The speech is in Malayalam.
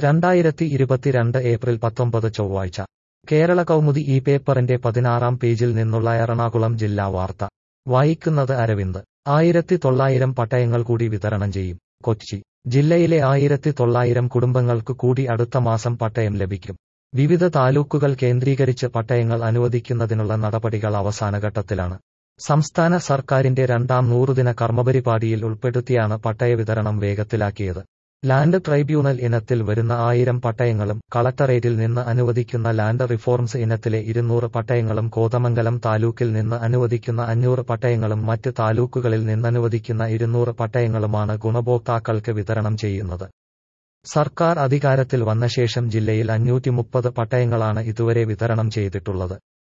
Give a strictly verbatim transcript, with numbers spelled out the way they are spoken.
രണ്ടായിരത്തി ഇരുപത്തിരണ്ട് ഏപ്രിൽ പത്തൊമ്പത് ചൊവ്വാഴ്ച കേരള കൗമുദി ഈ പേപ്പറിന്റെ പതിനാറാം പേജിൽ നിന്നുള്ള എറണാകുളം ജില്ലാ വാർത്ത വായിക്കുന്നത് അരവിന്ദ്. ആയിരത്തി തൊള്ളായിരം പട്ടയങ്ങൾ കൂടി വിതരണം ചെയ്യും. കൊച്ചി ജില്ലയിലെ ആയിരത്തി തൊള്ളായിരം കുടുംബങ്ങൾക്ക് കൂടി അടുത്ത മാസം പട്ടയം ലഭിക്കും. വിവിധ താലൂക്കുകൾ കേന്ദ്രീകരിച്ച് പട്ടയങ്ങൾ അനുവദിക്കുന്നതിനുള്ള നടപടികൾ അവസാനഘട്ടത്തിലാണ്. സംസ്ഥാന സർക്കാരിന്റെ രണ്ടാം നൂറുദിന കർമ്മപരിപാടിയിൽ ഉൾപ്പെടുത്തിയാണ് പട്ടയ വിതരണം വേഗത്തിലാക്കിയത്. ലാൻഡ് ട്രൈബ്യൂണൽ ഇനത്തിൽ വരുന്ന ആയിരം പട്ടയങ്ങളും കളക്ടറേറ്റിൽ നിന്ന് അനുവദിക്കുന്ന ലാൻഡ് റിഫോംസ് ഇനത്തിലെ ഇരുന്നൂറ് പട്ടയങ്ങളും കോതമംഗലം താലൂക്കിൽ നിന്ന് അനുവദിക്കുന്ന അഞ്ഞൂറ് പട്ടയങ്ങളും മറ്റ് താലൂക്കുകളിൽ നിന്നനുവദിക്കുന്ന ഇരുന്നൂറ് പട്ടയങ്ങളുമാണ് ഗുണഭോക്താക്കൾക്ക് വിതരണം ചെയ്യുന്നത്. സർക്കാർ അധികാരത്തിൽ വന്ന ശേഷം ജില്ലയിൽ അഞ്ഞൂറ്റി മുപ്പത് പട്ടയങ്ങളാണ് ഇതുവരെ വിതരണം ചെയ്തിട്ടുള്ളത്.